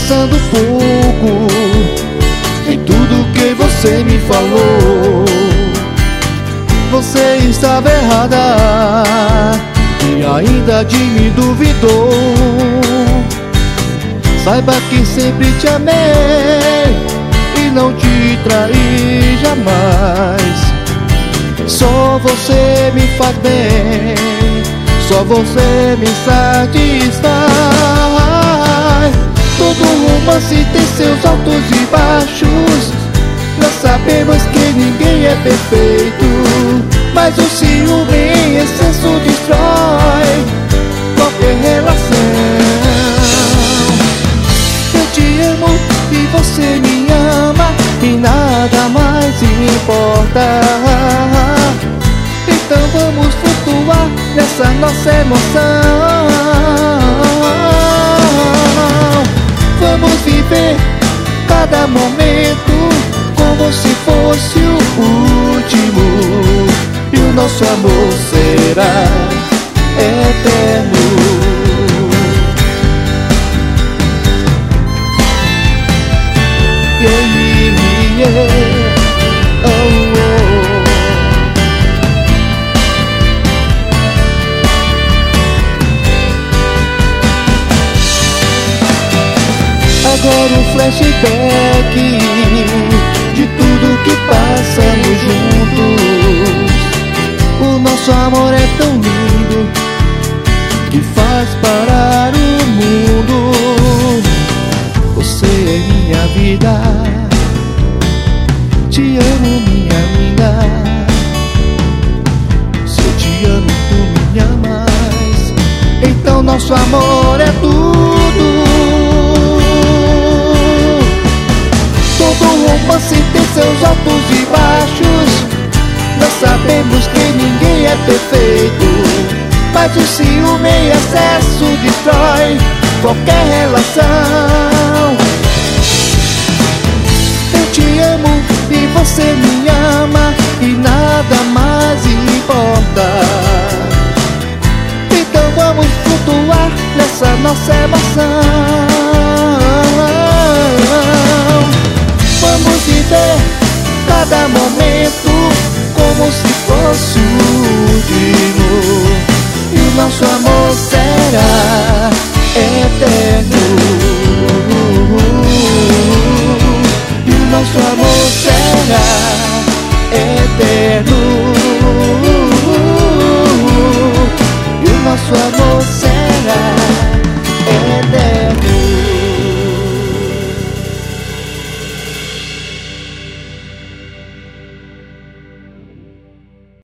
pensando pouco em tudo que você me falou. Você estava errada e ainda de me duvidou. Saiba que sempre te amei e não te traí jamais. Só você me faz bem, só você me satisfaz. Todo romance tem seus altos e baixos. Nós sabemos que ninguém é perfeito, mas o ciúme em excesso destrói qualquer relação. Eu te amo e você me ama e nada mais importa. Então vamos flutuar nessa nossa emoção. Vamos viver cada momento como se fosse o último, e o nosso amor será eterno. Yeah, yeah, oh, oh. Agora um flashback de tudo que passamos juntos. O nosso amor é tão lindo que faz parar o mundo. Você é minha vida, te amo minha linda. Se eu te amo tu me amas, então nosso amor é tudo. Todo romance tem seus altos e baixos. Nós sabemos que ninguém é perfeito, mas o ciúme em excesso destrói qualquer relação. Eu te amo e você me ama e nada mais importa. Então vamos flutuar nessa nossa emoção. Vamos viver cada momento como se fosse o último, e o nosso amor será eterno.